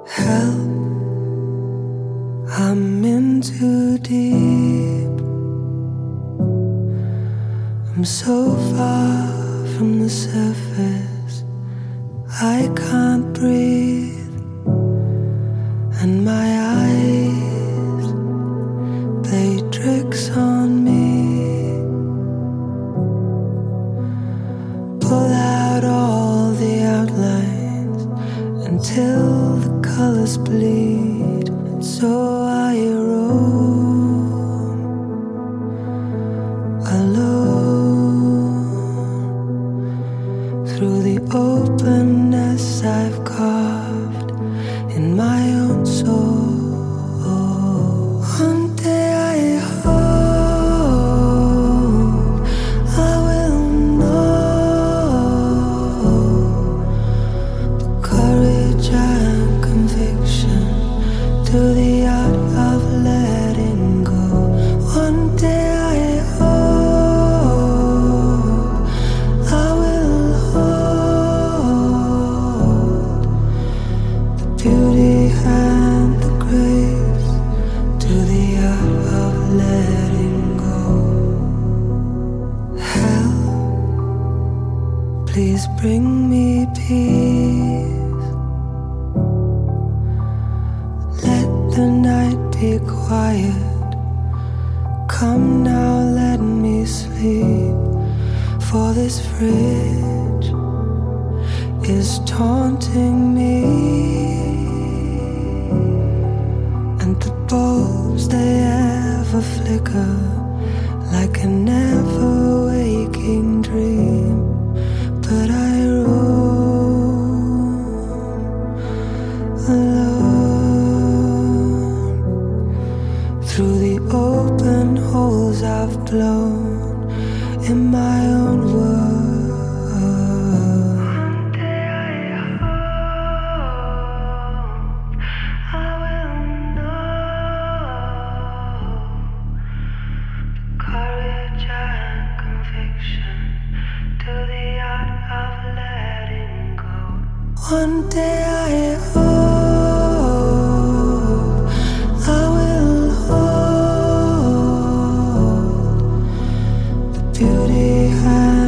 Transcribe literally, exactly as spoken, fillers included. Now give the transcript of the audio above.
Help, I'm in too deep. I'm so far from the surface, I can't breathe, and my eyes play tricks on me. Pull out all the outlines until the colors bleed, and so I roam alone through the openness I've carved in my own soul. One day I hope I will know the courage and conviction to the art of letting go. One day I hope I will hold the beauty and the grace to the art of letting go. Help, please bring me peace. Let the night be quiet. Come now, let me sleep. For this fridge is taunting me, and the bulbs they ever flicker like a never waking dream. But I roam alone through the open holes I've blown in my own world. One day I hope I will know the courage and conviction to the art of letting go. One day I hope I will hold the beauty and